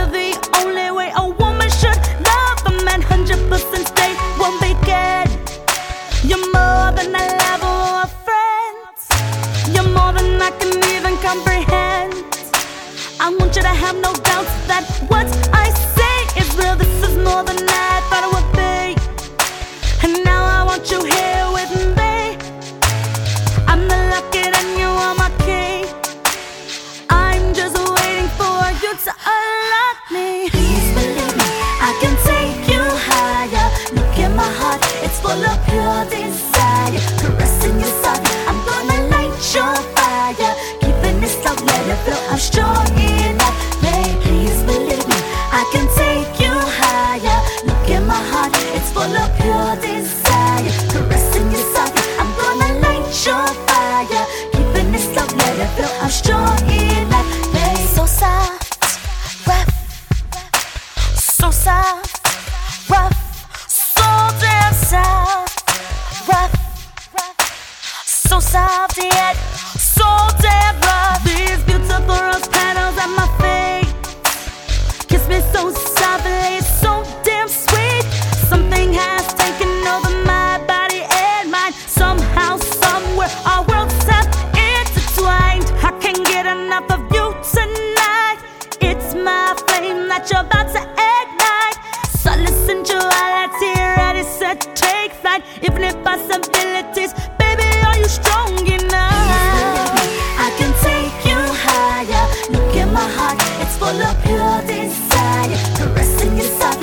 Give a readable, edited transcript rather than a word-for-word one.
the only way a woman should love a man. 100% stay won't begin. You're more than a lover or a friend. You're more than I can even comprehend. I want you to have no doubts that what I say is real. This is more than I thought it would be. And now I want you here with me. I'm the lock and you are my key. I'm just waiting for you to unlock me. Please believe me, I can take you higher. Look in my heart, it's full of pure desire. Caressing your side, I'm gonna light your fire. Keeping it slow, let it flow, I'm strong enough. Babe, please believe me, I can take you higher. Look in my heart, it's full of pure desire. Caressing your side, I'm gonna light your fire. Keeping it slow, let it flow, I'm strong enough. Babe, so soft, rough, so soft, rough, so damn soft, rough, so soft yet so damn rough. These beautiful rose petals at my feet kiss me so softly, so damn sweet. Something has taken over my body and mind. Somehow, somewhere, our worlds have intertwined. I can't get enough of you tonight. It's my flame that you're about to ignite. Solace sensuality, ready, set, take flight. Infinite possibilities, baby, are you strong enough? I can take you higher. Look in my heart, it's full of pure desire. Caressing your side,